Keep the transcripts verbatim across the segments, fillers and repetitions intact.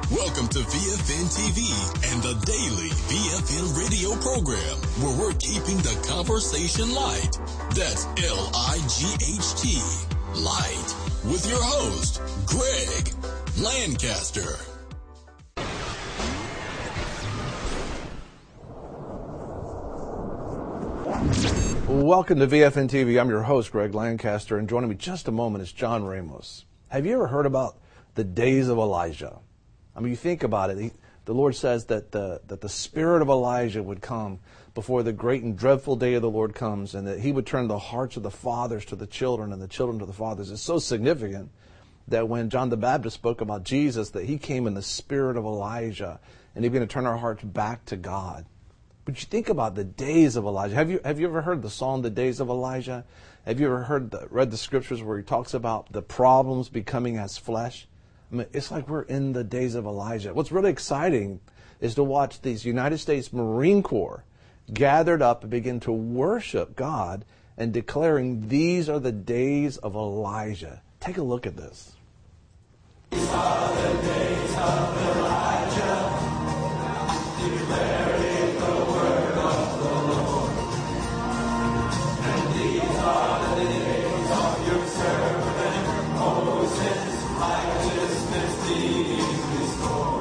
Welcome to V F N T V and the daily V F N radio program, where we're keeping the conversation light. That's L I G H T, light, with your host, Greg Lancaster. Welcome to V F N T V. I'm your host, Greg Lancaster, and joining me just a moment is John Ramos. Have you ever heard about the days of Elijah? I mean, you think about it. He, the Lord says that the, that the spirit of Elijah would come before the great and dreadful day of the Lord comes, and that he would turn the hearts of the fathers to the children and the children to the fathers. It's so significant that when John the Baptist spoke about Jesus, that he came in the spirit of Elijah, and he's going to turn our hearts back to God. But you think about the days of Elijah. Have you have you ever heard the song, The Days of Elijah? Have you ever heard the, read the scriptures where he talks about the problems becoming as flesh? I mean, it's like we're in the days of Elijah. What's really exciting is to watch these United States Marine Corps gathered up and begin to worship God and declaring these are the days of Elijah. Take a look at this. These are the days of Elijah, declaring the word of the Lord. And these are the days of your servant Moses, righteousness being restored.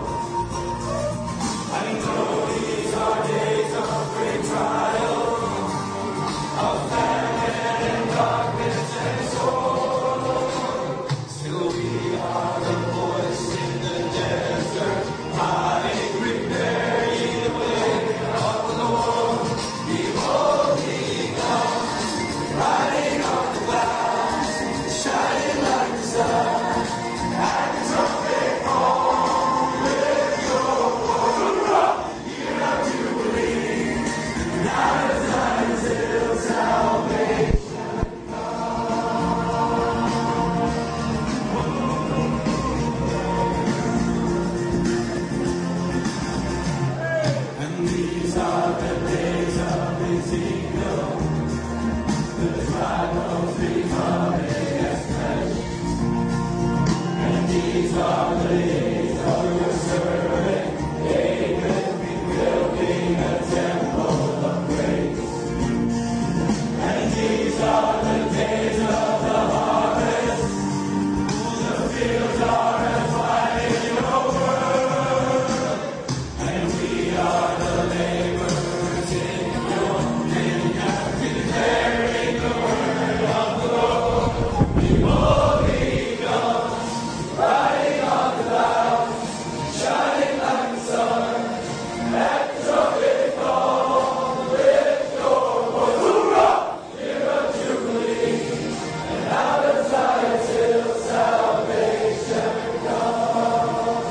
I know these are days of great trial, of famine and darkness and sorrow. Still we are the voice in the desert, crying, prepare ye the way of the Lord. Behold, he comes, riding on the clouds, shining like the sun. And the trumpet call, lift your voice, year of jubilee. Now the time is till salvation. And these are the days of Ezekiel, the trials becoming as flesh. And these are the days of your servant David, rebuilding a temple of praise. And these are the days of the harvest, the fields are as white as your word. And we are the laborers in your vineyard, declaring the word of the Lord. Behold, he comes, riding on the clouds, shining like the sun. At the trumpet call, lift your voice, hoorah, year of jubilee. And out of Zion till salvation comes.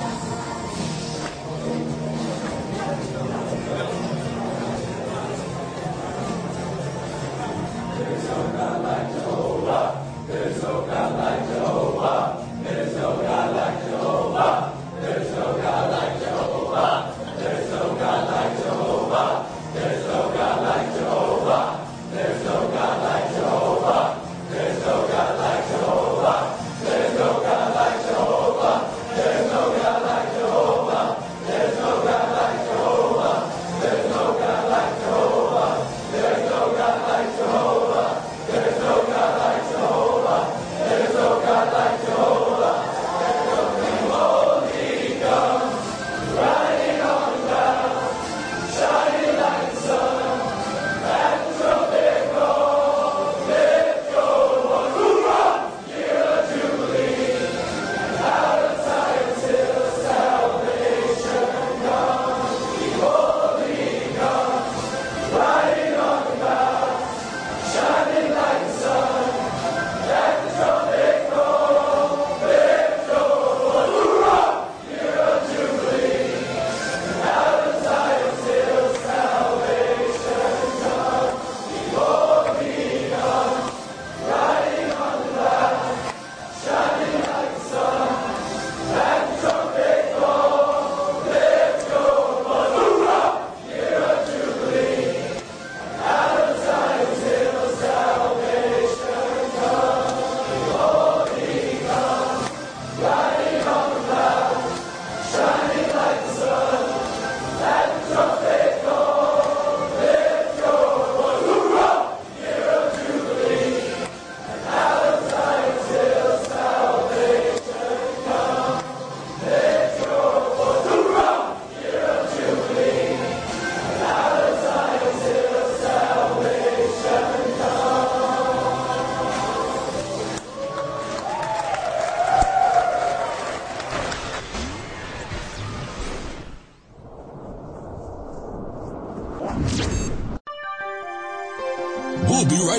There's no God like Jehovah. There's no God like Jehovah. There's no God like Jehovah. There's no God like Jehovah. There's no God like Jehovah. There's no God like Jehovah. There's no God like Jehovah. There's no God like Jehovah. There's no God like Jehovah. There's no God like Jehovah. There's no God like Jehovah. There's no God like Jehovah. There's no God like Jehovah. There's no God like Jehovah. There's no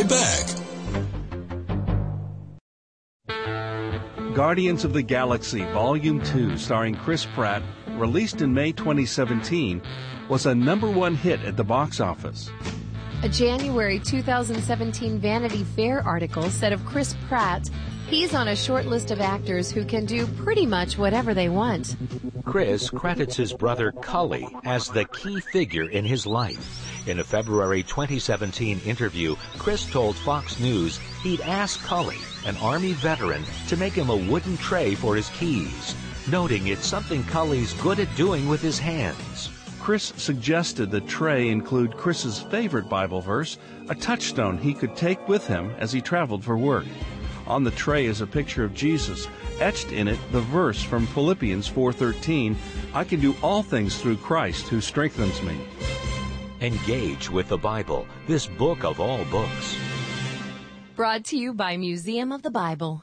right back. Guardians of the Galaxy Volume two, starring Chris Pratt, released in May twenty seventeen, was a number one hit at the box office. A January two thousand seventeen Vanity Fair article said of Chris Pratt, he's on a short list of actors who can do pretty much whatever they want. Chris credits his brother Cully as the key figure in his life. In a February twenty seventeen interview, Chris told Fox News he'd asked Cully, an Army veteran, to make him a wooden tray for his keys, noting it's something Cully's good at doing with his hands. Chris suggested the tray include Chris's favorite Bible verse, a touchstone he could take with him as he traveled for work. On the tray is a picture of Jesus, etched in it the verse from Philippians four thirteen, I can do all things through Christ who strengthens me. Engage with the Bible, this book of all books. Brought to you by Museum of the Bible.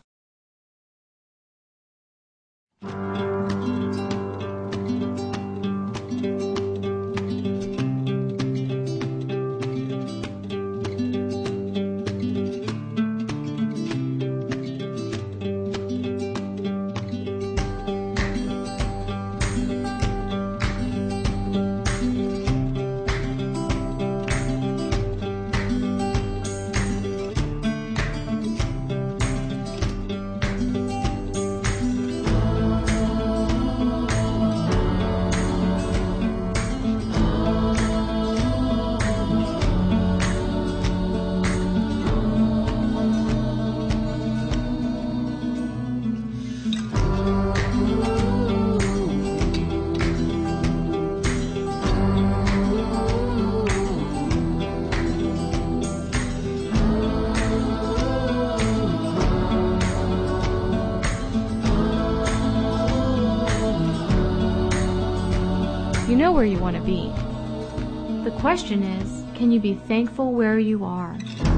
You know where you want to be. The question is, can you be thankful where you are?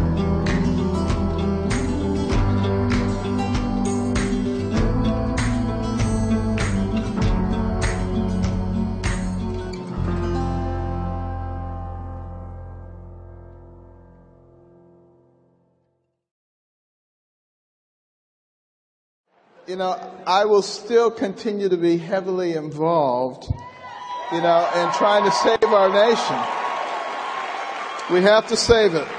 You know, I will still continue to be heavily involved, you know, in trying to save our nation. We have to save it.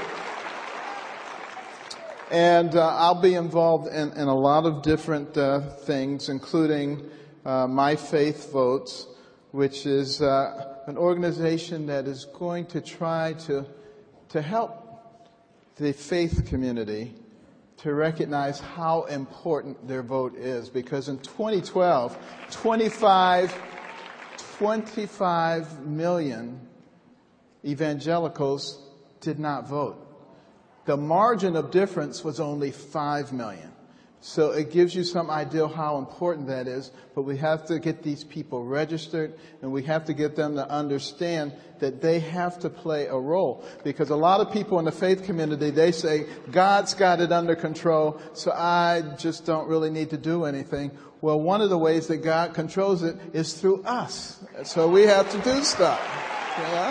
And uh, I'll be involved in, in a lot of different uh, things, including uh, My Faith Votes, which is uh, an organization that is going to try to to help the faith community to recognize how important their vote is. Because in twenty twelve, twenty-five, twenty-five million evangelicals did not vote. The margin of difference was only five million. So it gives you some idea how important that is. But we have to get these people registered, and we have to get them to understand that they have to play a role. Because a lot of people in the faith community, they say, God's got it under control, so I just don't really need to do anything. Well, one of the ways that God controls it is through us. So we have to do stuff. Yeah?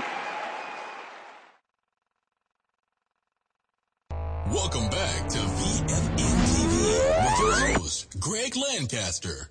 Welcome back to V F N T V with your host, Greg Lancaster.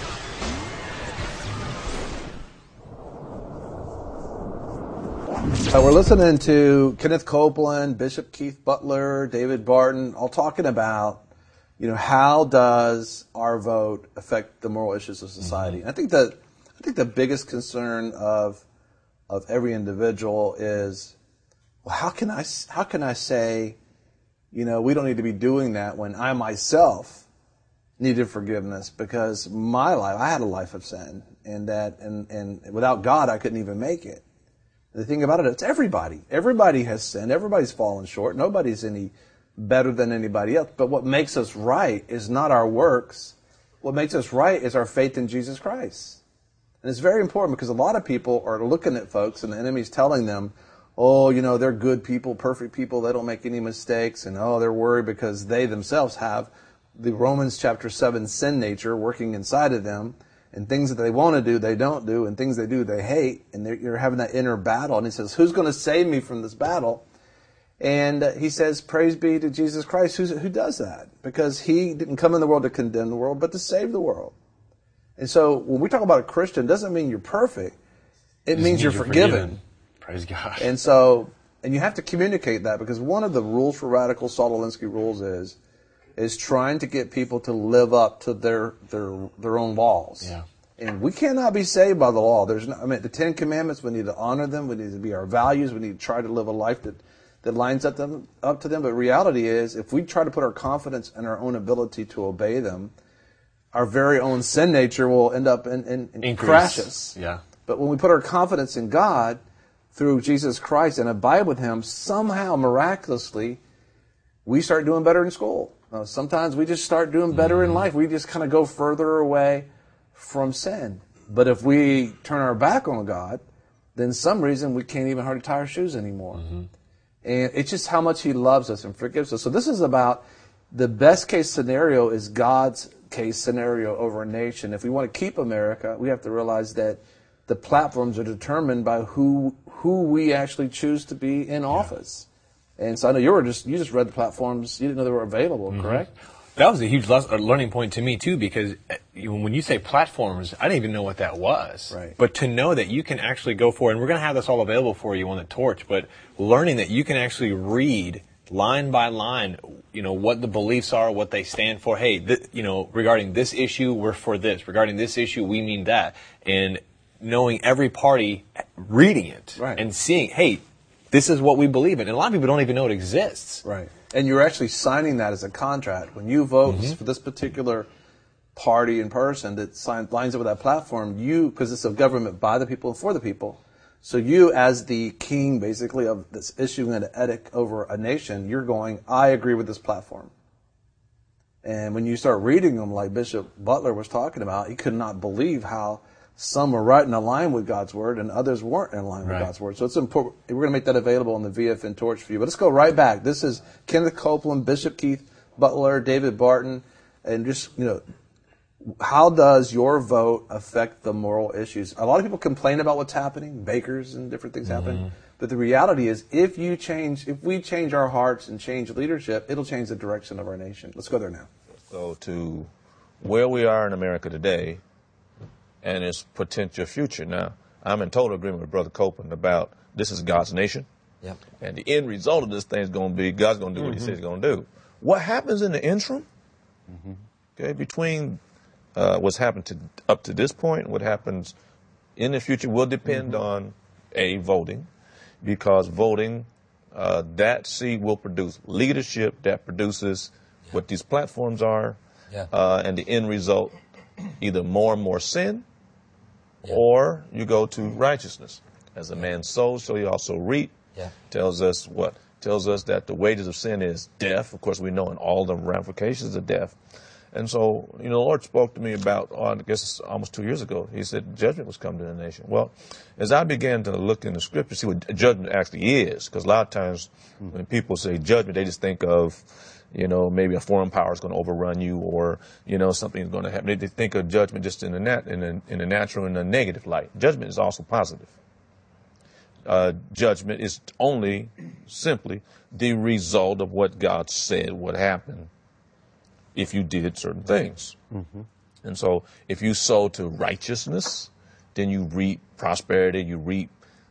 Uh, we're listening to Kenneth Copeland, Bishop Keith Butler, David Barton, all talking about, you know, how does our vote affect the moral issues of society? Mm-hmm. I think that I think the biggest concern of of every individual is, well, how can I how can I say, you know, we don't need to be doing that when I myself needed forgiveness, because my life, I had a life of sin, and that, and, and without God, I couldn't even make it. And the thing about it, it's everybody. Everybody has sinned. Everybody's fallen short. Nobody's any better than anybody else. But what makes us right is not our works. What makes us right is our faith in Jesus Christ. And it's very important, because a lot of people are looking at folks, and the enemy's telling them, oh, you know, they're good people, perfect people, they don't make any mistakes, and oh, they're worried because they themselves have the Romans chapter seven sin nature working inside of them, and things that they want to do, they don't do, and things they do, they hate, and you're having that inner battle. And he says, who's going to save me from this battle? And uh, he says, praise be to Jesus Christ, who's, who does that. Because he didn't come in the world to condemn the world, but to save the world. And so when we talk about a Christian, it doesn't mean you're perfect. It, it means, means you're, you're forgiven. forgiven. Praise God. And so, and you have to communicate that, because one of the rules for radical Saul Alinsky rules is, is trying to get people to live up to their, their, their own laws. Yeah. And we cannot be saved by the law. There's no, I mean, the Ten Commandments, we need to honor them. We need to be our values. We need to try to live a life that, that lines up, them, up to them. But reality is, if we try to put our confidence in our own ability to obey them, our very own sin nature will end up in, in, in crashes. Yeah. But when we put our confidence in God through Jesus Christ and abide with Him, somehow, miraculously, we start doing better in school. Uh, sometimes we just start doing better mm-hmm. in life. We just kind of go further away from sin. But if we turn our back on God, then some reason we can't even hardly tie our shoes anymore. Mm-hmm. And it's just how much He loves us and forgives us. So this is about the best case scenario is God's case scenario over a nation. If we want to keep America, we have to realize that the platforms are determined by who who we actually choose to be in office. Yeah. And so I know you were just you just read the platforms. You didn't know they were available, mm-hmm. correct? That was a huge learning point to me, too, because when you say platforms, I didn't even know what that was. Right. But to know that you can actually go for it, and we're going to have this all available for you on the Torch, but learning that you can actually read line by line, you know, what the beliefs are, what they stand for. Hey, th- you know, regarding this issue, we're for this. Regarding this issue, we mean that. And knowing every party, reading it, right. and seeing, hey, this is what we believe in. And a lot of people don't even know it exists. Right. And you're actually signing that as a contract. When you vote mm-hmm. for this particular party and person that sign, lines up with that platform, you, because it's a government by the people and for the people, so you as the king, basically, of this issuing an edict over a nation, you're going, I agree with this platform. And when you start reading them, like Bishop Butler was talking about, he could not believe how some were right in line with God's Word and others weren't in line right. with God's Word. So it's important. We're going to make that available on the V F N Torch for you. But let's go right back. This is Kenneth Copeland, Bishop Keith Butler, David Barton, and just, you know, how does your vote affect the moral issues? A lot of people complain about what's happening, bakers and different things mm-hmm. happen. But the reality is, if you change, if we change our hearts and change leadership, it'll change the direction of our nation. Let's go there now. Let's go to where we are in America today and its potential future. Now, I'm in total agreement with Brother Copeland about this is God's nation. Yep. And the end result of this thing is going to be God's going to do mm-hmm. what He says He's going to do. What happens in the interim, mm-hmm. okay, between uh, what's happened to up to this point and what happens in the future will depend mm-hmm. on, A, voting, because voting, uh, that seat will produce leadership that produces yeah. what these platforms are, yeah. uh, and the end result, either more and more sin, yeah. or you go to righteousness. As a man sows, so he also reap. Yeah. Tells us what? Tells us that the wages of sin is death. Of course, we know in all the ramifications of death. And so, you know, the Lord spoke to me about, oh, I guess it's almost two years ago. He said judgment was coming to the nation. Well, as I began to look in the Scripture, see what judgment actually is, because a lot of times when people say judgment, they just think of, you know, maybe a foreign power is going to overrun you, or, you know, something is going to happen. They think of judgment just in the nat- in the, in the natural and the negative light. Judgment is also positive. Uh, judgment is only simply the result of what God said would happen if you did certain things. Mm-hmm. And so if you sow to righteousness, then you reap prosperity, you reap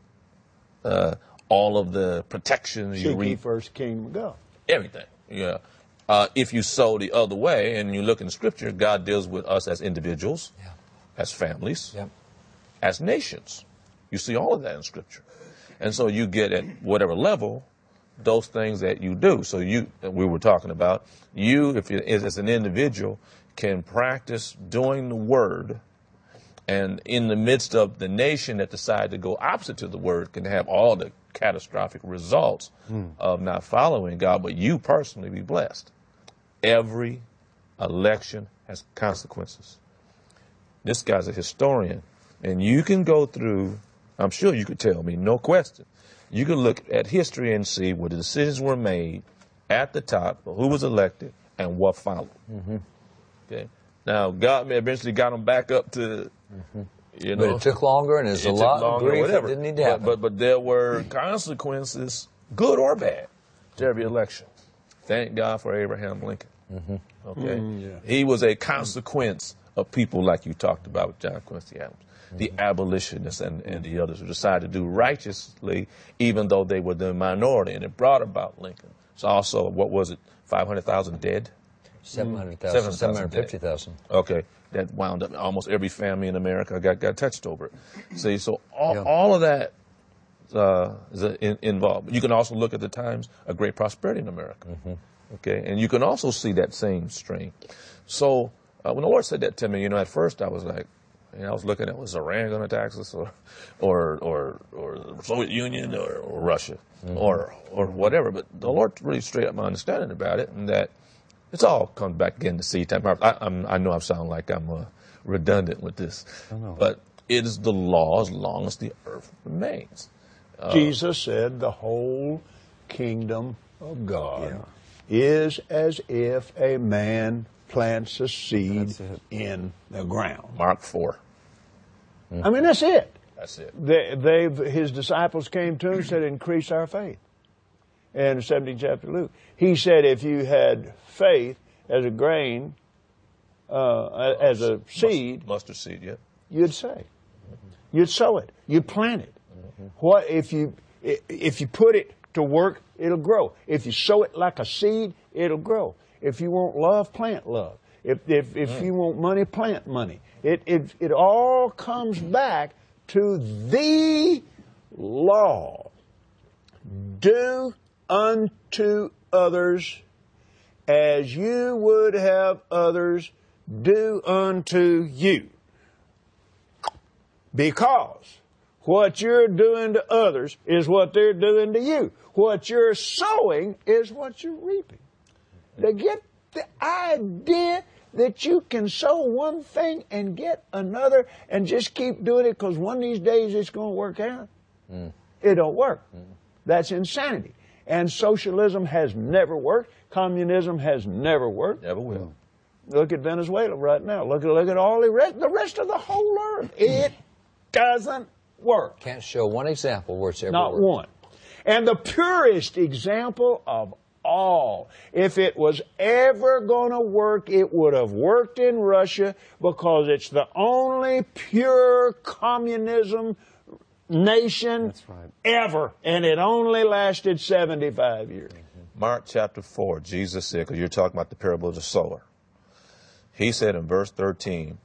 uh, all of the protections, you Seek ye reap first kingdom of God. everything. Yeah. Uh, if you sow the other way, and you look in Scripture, God deals with us as individuals, Yeah. as families, Yep. as nations. You see all of that in Scripture. And so you get at whatever level those things that you do. So you, we were talking about, you, if you, as an individual, can practice doing the Word, and in the midst of the nation that decide to go opposite to the Word can have all the catastrophic results mm. of not following God, but you personally be blessed. Every election has consequences. This guy's a historian, and you can go through, I'm sure you could tell me, no question. You can look at history and see where the decisions were made at the top, who was elected, and what followed. Mm-hmm. Okay. Now, God may eventually got them back up to, mm-hmm. you know. But it took longer, and there's a lot of grief that didn't need to happen. But, but, but there were consequences, good or bad. to every election. Thank God for Abraham Lincoln. Mm-hmm. Okay, Mm, yeah. he was a consequence of people like you talked about with John Quincy Adams, mm-hmm. the abolitionists and, and the others who decided to do righteously, even though they were the minority, and it brought about Lincoln. So also, what was it, five hundred thousand dead? seven hundred thousand, seven hundred fifty thousand. Okay, that wound up, almost every family in America got, got touched over it. See, so all, yeah. all of that uh, is in, involved. You can also look at the times of great prosperity in America. Mm-hmm. Okay, and you can also see that same strain. So uh, when the Lord said that to me, you know, at first I was like, you know, I was looking at, was Iran going to tax us, or, or, or, or the Soviet Union, or, or Russia, mm-hmm. or, or whatever. But the Lord really straightened up my understanding about it, and that it's all comes back again to seed time. I, I'm, I know I sound like I'm uh, redundant with this, but it is the law as long as the earth remains. Uh, Jesus said the whole kingdom of God yeah. is as if a man plants a seed in the ground. Mark four. Mm-hmm. I mean, that's it. That's it. They, they've, his disciples came to him and said, increase our faith. In the seventeenth chapter of Luke, he said, if you had faith as a grain, uh, as a seed, mustard seed, yeah, you'd say, mm-hmm. you'd sow it, you'd plant it. Mm-hmm. What if you if you put it to work, it'll grow. If you sow it like a seed, it'll grow. If you want love, plant love. If if if mm. you want money, plant money. It it it all comes back to the law. Do unto others as you would have others do unto you. Because what you're doing to others is what they're doing to you. What you're sowing is what you're reaping. To get the idea that you can sow one thing and get another and just keep doing it because one of these days it's going to work out. Mm. It don't work. Mm. That's insanity. And socialism has never worked. Communism has never worked. Never will. Look at Venezuela right now. Look at look at all the rest, the rest of the whole earth. It doesn't work. Can't show one example where it's ever Not worked. one. And the purest example of all, if it was ever going to work, it would have worked in Russia because it's the only pure communism nation That's right. ever, and it only lasted seventy-five years. Mm-hmm. Mark chapter four, Jesus said, because you're talking about the parable of the sower. He said in verse thirteen,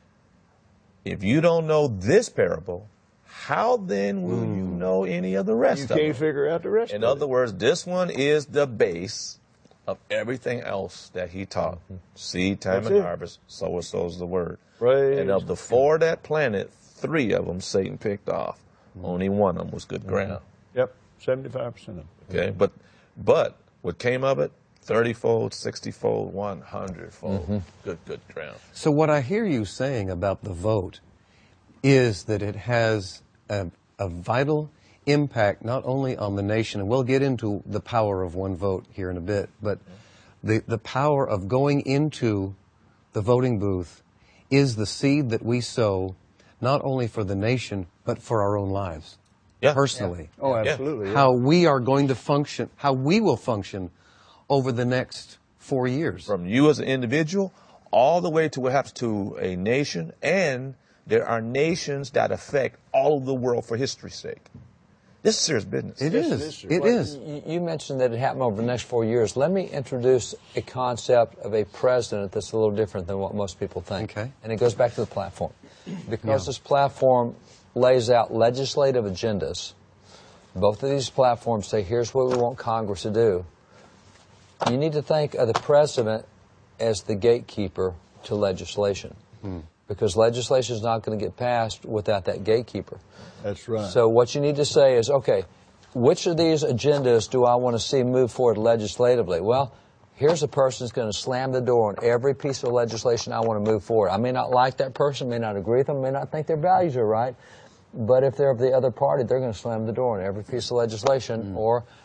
if you don't know this parable, how then will mm. you know any of the rest you of it? You can't figure out the rest in of it. In other words, this one is the base of everything else that he taught. Mm-hmm. Seed time That's and it. harvest, sower sows the word. Praise and of the four that planted, three of them Satan picked off. Mm-hmm. Only one of them was good ground. Mm-hmm. Yep, seventy-five percent of them. Okay, mm-hmm. but but what came of it? thirty-fold, sixty-fold, one hundred-fold. Mm-hmm. Good, good ground. So what I hear you saying about the vote is that it has a, a vital impact not only on the nation, and we'll get into the power of one vote here in a bit, but the, the power of going into the voting booth is the seed that we sow not only for the nation, but for our own lives, yeah. personally. Yeah. Oh, absolutely. Yeah. How we are going to function, how we will function over the next four years. From you as an individual all the way to perhaps to a nation, and there are nations that affect all of the world for history's sake. This is serious business. It yes, is. is. It well, is. You mentioned that it happened over the next four years. Let me introduce a concept of a president that's a little different than what most people think. Okay. And it goes back to the platform. Because yeah. this platform lays out legislative agendas, both of these platforms say, here's what we want Congress to do. You need to think of the president as the gatekeeper to legislation. Hmm. Because legislation is not going to get passed without that gatekeeper. That's right. So what you need to say is, okay, which of these agendas do I want to see move forward legislatively? Well, here's a person who's going to slam the door on every piece of legislation I want to move forward. I may not like that person, may not agree with them, may not think their values are right, but if they're of the other party, they're going to slam the door on every piece of legislation, mm. or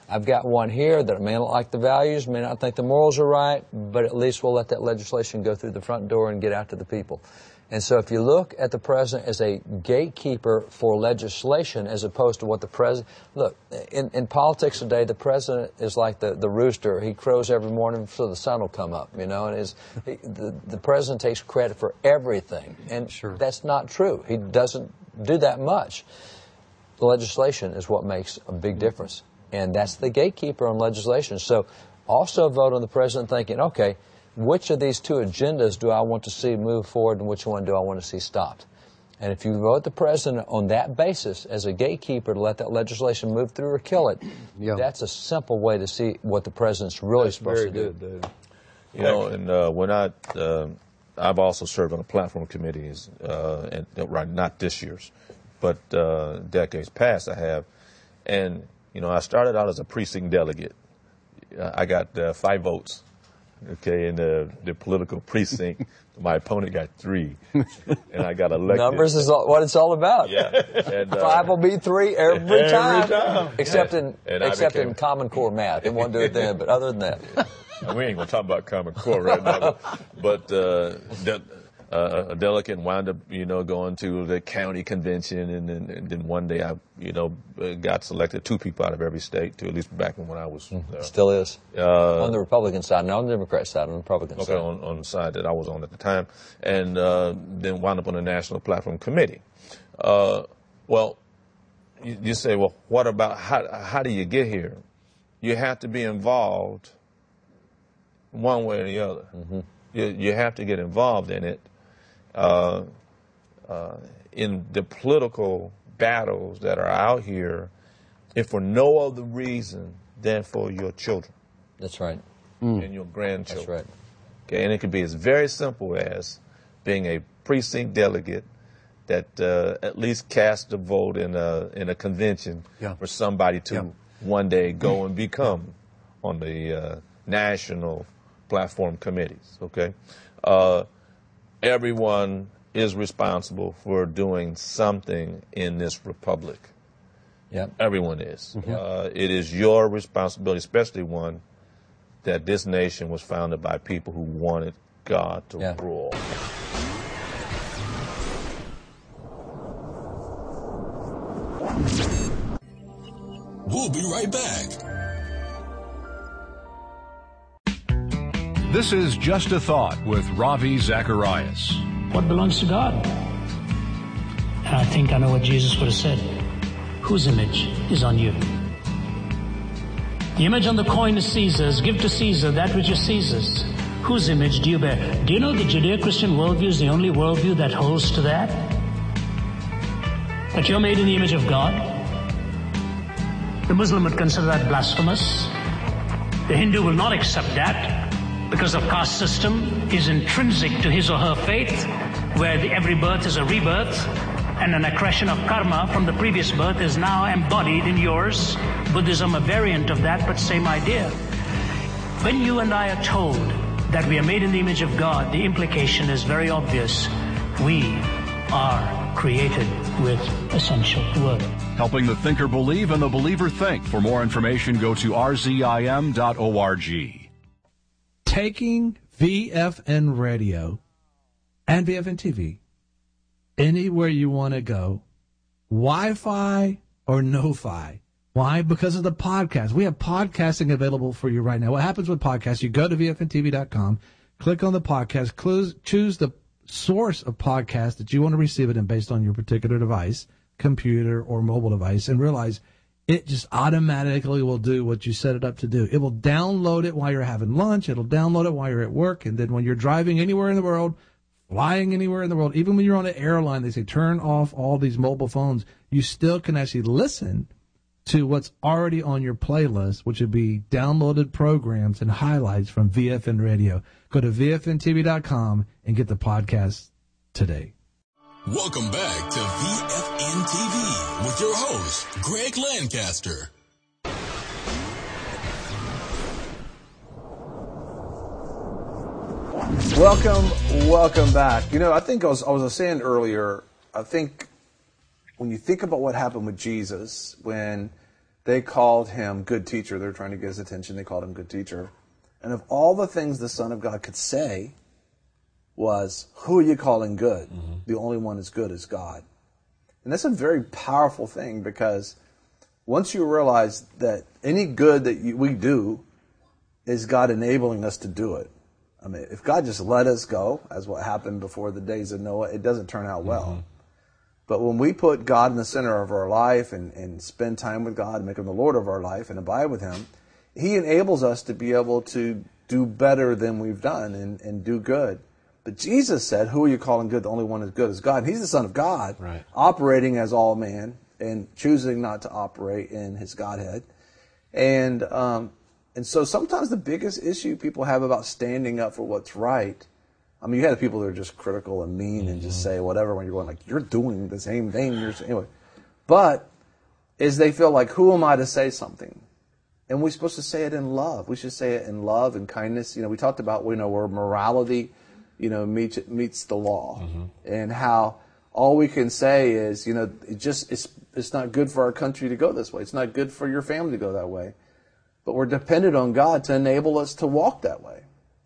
I've got one here that may not like the values, may not think the morals are right, but at least we'll let that legislation go through the front door and get out to the people. And so if you look at the president as a gatekeeper for legislation as opposed to what the president, look, in, in politics today, the president is like the, the rooster. He crows every morning so the sun will come up, you know, and is, he, the, the president takes credit for everything. And sure. That's not true. He doesn't do that much. The legislation is what makes a big difference. And that's the gatekeeper on legislation. So also vote on the president thinking, okay, which of these two agendas do I want to see move forward and which one do I want to see stopped? And if you vote the president on that basis as a gatekeeper to let that legislation move through or kill it, yeah. that's a simple way to see what the president's really that's supposed very to good, do. Dave. You know, and uh, when I, uh, I've also served on the platform committees, uh, and right, not this year's, but uh, decades past I have. And, you know, I started out as a precinct delegate. I got uh, five votes. Okay, in the, the political precinct, my opponent got three, and I got elected. Numbers is all, what it's all about. Yeah, and, uh, five will be three every, every time, time. except in and except became, in Common Core math. It won't do it then, but other than that, we ain't gonna talk about Common Core right now. But uh, de- uh, a delegate wound up, you know, going to the county convention, and then, and then one day I, you know, got selected. Two people out of every state, to at least back when I was. Uh, Still is. Uh, on the Republican side, not on the Democrat side, on the Republican okay, side. on, on the side that I was on at the time, and uh, then wound up on the National Platform Committee. Uh, well, you, you say, well, what about, how, how do you get here? You have to be involved one way or the other. Mm-hmm. You, you have to get involved in it. Uh, uh, in the political battles that are out here, if for no other reason than for your children. That's right. Mm. And your grandchildren. That's right. Okay, and it could be as very simple as being a precinct delegate that uh, at least cast a vote in a in a convention yeah. for somebody to yeah. one day go and become on the uh, national platform committees. Okay. Uh, Everyone is responsible for doing something in this republic. Yeah, everyone is. Mm-hmm. Uh, it is your responsibility, especially one that this nation was founded by people who wanted God to yeah. rule. We'll be right back. This is Just a Thought with Ravi Zacharias. What belongs to God? And I think I know what Jesus would have said. Whose image is on you? The image on the coin is Caesar's. Give to Caesar that which is Caesar's. Whose image do you bear? Do you know the Judeo-Christian worldview is the only worldview that holds to that? That you're made in the image of God? The Muslim would consider that blasphemous. The Hindu will not accept that, because the caste system is intrinsic to his or her faith, where the, every birth is a rebirth, and an accretion of karma from the previous birth is now embodied in yours. Buddhism, a variant of that, but same idea. When you and I are told that we are made in the image of God, the implication is very obvious. We are created with essential worth. Helping the thinker believe and the believer think. For more information, go to r z i m dot org. Taking V F N Radio and V F N T V anywhere you want to go, Wi-Fi or no-fi. Why? Because of the podcast. We have podcasting available for you right now. What happens with podcasts? You go to V F N T V dot com, click on the podcast, choose the source of podcast that you want to receive it in based on your particular device, computer or mobile device, and realize it just automatically will do what you set it up to do. It will download it while you're having lunch. It'll download it while you're at work. And then when you're driving anywhere in the world, flying anywhere in the world, even when you're on an airline, they say turn off all these mobile phones. You still can actually listen to what's already on your playlist, which would be downloaded programs and highlights from V F N Radio. Go to V F N T V dot com and get the podcast today. Welcome back to V F N T V with your host, Greg Lancaster. Welcome, welcome back. You know, I think I was, I was saying earlier, I think when you think about what happened with Jesus, when they called him good teacher. They were trying to get his attention. They called him good teacher. And of all the things the Son of God could say was, who are you calling good? Mm-hmm. The only one that's good is God. And that's a very powerful thing, because once you realize that any good that you, we do is God enabling us to do it. I mean, if God just let us go, as what happened before the days of Noah, it doesn't turn out well. Mm-hmm. But when we put God in the center of our life and, and spend time with God and make him the Lord of our life and abide with him, he enables us to be able to do better than we've done and, and do good. But Jesus said, who are you calling good? The only one that's good is God. And he's the Son of God, right, operating as all man and choosing not to operate in his Godhead. And um, and so sometimes the biggest issue people have about standing up for what's right, I mean, you have people that are just critical and mean mm-hmm. and just say whatever when you're going like, you're doing the same thing. You're anyway. But is they feel like, who am I to say something? And we're supposed to say it in love. We should say it in love and kindness. You know, we talked about, you know, where morality, you know, meets, meets the law, mm-hmm. and how all we can say is, you know, it just it's it's not good for our country to go this way. It's not good for your family to go that way. But we're dependent on God to enable us to walk that way.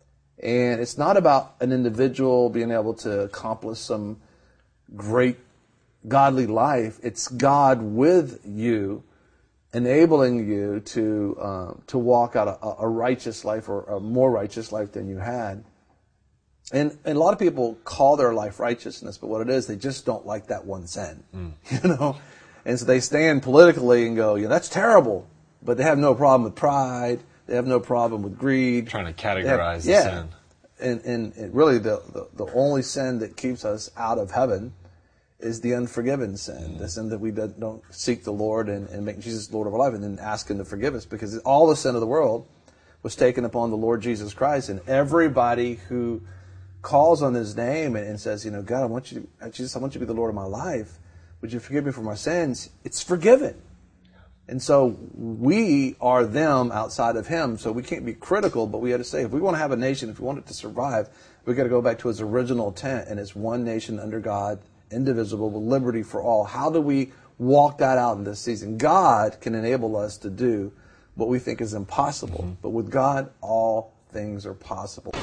And it's not about an individual being able to accomplish some great godly life. It's God with you, enabling you to um, to walk out a, a righteous life, or a more righteous life than you had. And, and a lot of people call their life righteousness, but what it is, they just don't like that one sin, mm. you know. And so they stand politically and go, yeah, that's terrible. But they have no problem with pride. They have no problem with greed. Trying to categorize have, the yeah. sin. And, and, and really the, the, the only sin that keeps us out of heaven is the unforgiven sin, mm. the sin that we don't seek the Lord and, and make Jesus Lord of our life and then ask him to forgive us, because all the sin of the world was taken upon the Lord Jesus Christ. And everybody who calls on his name and, and says, you know, God, I want you to, Jesus, I want you to be the Lord of my life. Would you forgive me for my sins? It's forgiven. And so we are them outside of him. So we can't be critical, but we have to say, if we want to have a nation, if we want it to survive, we've got to go back to its original intent, and it's one nation under God, indivisible, with liberty for all. How do we walk that out in this season? God can enable us to do what we think is impossible. Mm-hmm. But with God, all things are possible.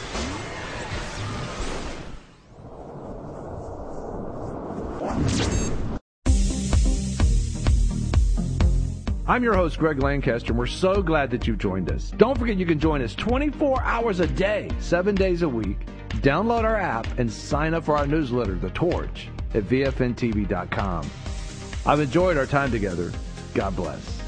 I'm your host, Greg Lancaster, and we're so glad that you've joined us. Don't forget you can join us twenty-four hours a day, seven days a week. Download our app and sign up for our newsletter, The Torch, at V F N T V dot com. I've enjoyed our time together. God bless.